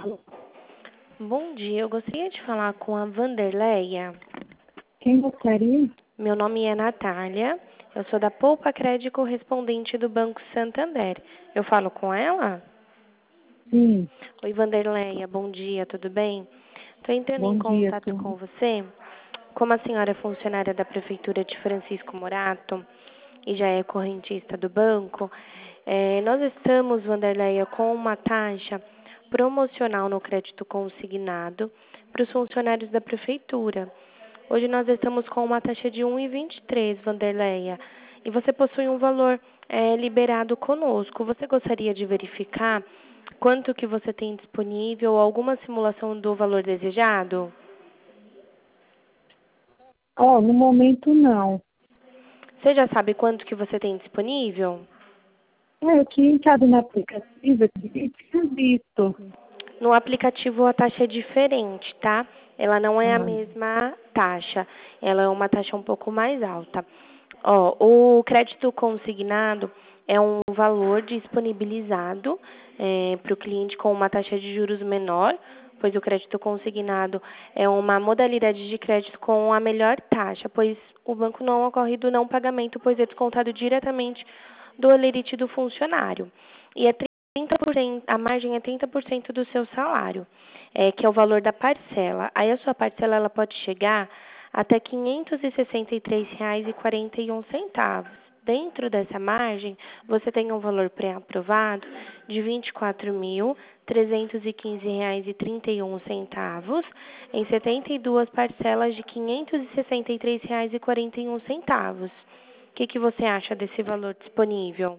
Bom dia, eu gostaria de falar com a Vanderleia. Quem gostaria? Meu nome é Natália, eu sou da Poupa Crédito correspondente do Banco Santander. Eu falo com ela? Sim, Oi, Vanderleia, bom dia, tudo bem? Estou entrando em bom dia, contato tudo. com você. Como a senhora é funcionária da Prefeitura de Francisco Morato e já é correntista do banco, nós estamos, Vanderleia, com uma taxa promocional no crédito consignado para os funcionários da Prefeitura. Hoje nós estamos com uma taxa de 1,23, Vanderleia, e você possui um valor liberado conosco. Você gostaria de verificar quanto que você tem disponível, alguma simulação do valor desejado? No momento não. Você já sabe quanto que você tem disponível? Eu tinha entrado no aplicativo e tinha visto. No aplicativo a taxa é diferente, tá? Ela não é a Ah, mesma taxa, ela é uma taxa um pouco mais alta. O crédito consignado é um valor disponibilizado para o cliente com uma taxa de juros menor, pois o crédito consignado é uma modalidade de crédito com a melhor taxa, pois o banco não ocorre do não pagamento, pois é descontado diretamente do holerite do funcionário. E é 30%, a margem é 30% do seu salário, que é o valor da parcela. Aí a sua parcela ela pode chegar até R$ 563,41. Dentro dessa margem, você tem um valor pré-aprovado de R$ 24.315,31 em 72 parcelas de R$ 563,41. O que você acha desse valor disponível?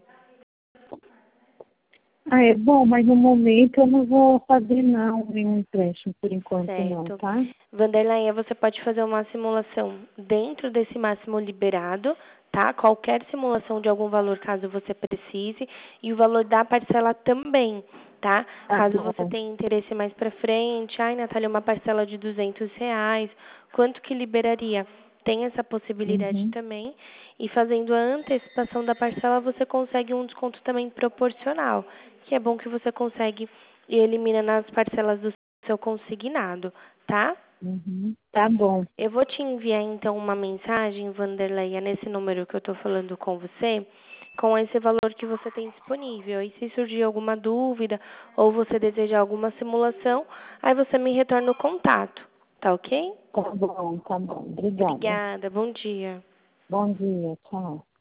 é bom, mas no momento eu não vou fazer nenhum empréstimo por enquanto não, Certo. tá? Vanderleia, você pode fazer uma simulação dentro desse máximo liberado, tá? Qualquer simulação de algum valor, caso você precise, e o valor da parcela também, tá? Tá Caso você bom. tenha interesse mais para frente, Natália, uma parcela de R$ 200, quanto que liberaria? Tem essa possibilidade Uhum. também. E fazendo a antecipação da parcela, você consegue um desconto também proporcional, que é bom que você consegue e elimina nas parcelas do seu consignado, tá? Uhum. Tá bom. Eu vou te enviar, então, uma mensagem, Vanderleia, nesse número que eu estou falando com você, com esse valor que você tem disponível. E se surgir alguma dúvida ou você desejar alguma simulação, aí você me retorna o contato, tá ok? Tá bom, tá bom. Obrigada. Obrigada, bom dia. Bom dia, tchau.